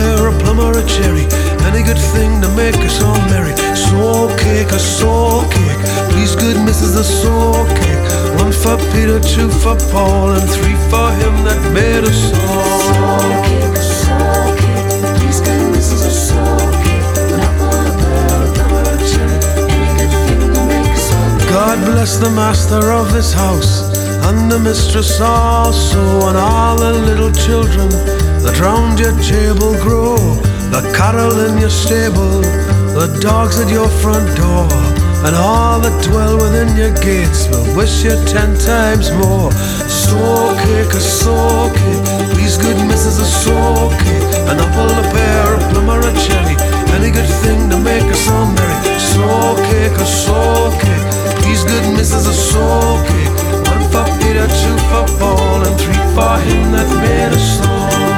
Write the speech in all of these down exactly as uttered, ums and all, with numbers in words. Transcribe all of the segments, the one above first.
pear, a plum or a cherry, any good thing to make us all merry. Soul cake, a soul cake, please good missus a soul cake. One for Peter, two for Paul, and three for him that made us all. Soul cake, a soul cake, please good missus a soul cake. An apple, a pear, a plum or a cherry, any good thing to make us all merry. God bless the master of this house, and the mistress also, and all the little children that round your table grow, the cattle in your stable, the dogs at your front door, and all that dwell within your gates will wish you ten times more. Soul cake, a soul cake, please good missus a soul cake. An apple, a pear, a plum or a cherry, any good thing to make us all merry. Soul cake, a soul cake, please good missus a soul cake. One for Peter, two for Paul, and three for him that made us all.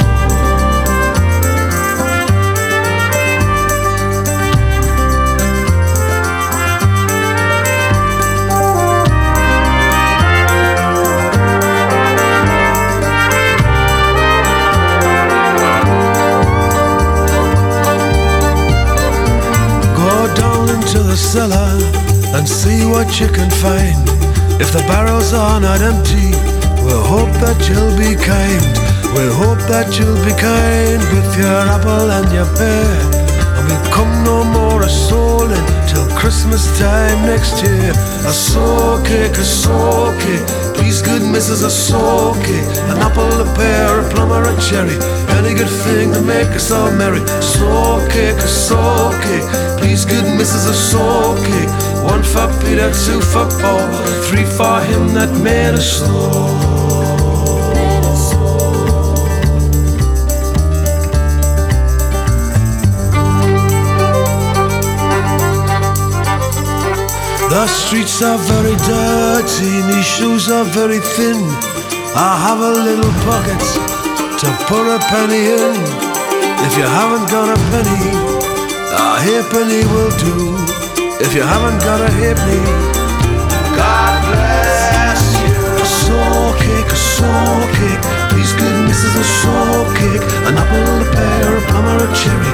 To the cellar and see what you can find. If the barrels are not empty, we'll hope that you'll be kind. We'll hope that you'll be kind with your apple and your pear, and we'll come no more a souling till Christmas time next year. A soul cake, a soul cake, please good missus a soul cake. An apple, a pear, a plum or a cherry, any good thing to make us all merry. Soul cake, a soul cake, please good missus a soul cake. One for Peter, two for Paul, three for him that made us all. The streets are very dirty, me shoes are very thin. I have a little pocket to put a penny in. If you haven't got a penny, a halfpenny will do. If you haven't got a halfpenny, God bless you. A soul cake, a soul cake, please good missus a soul cake. An apple, a pear, a plum or a cherry,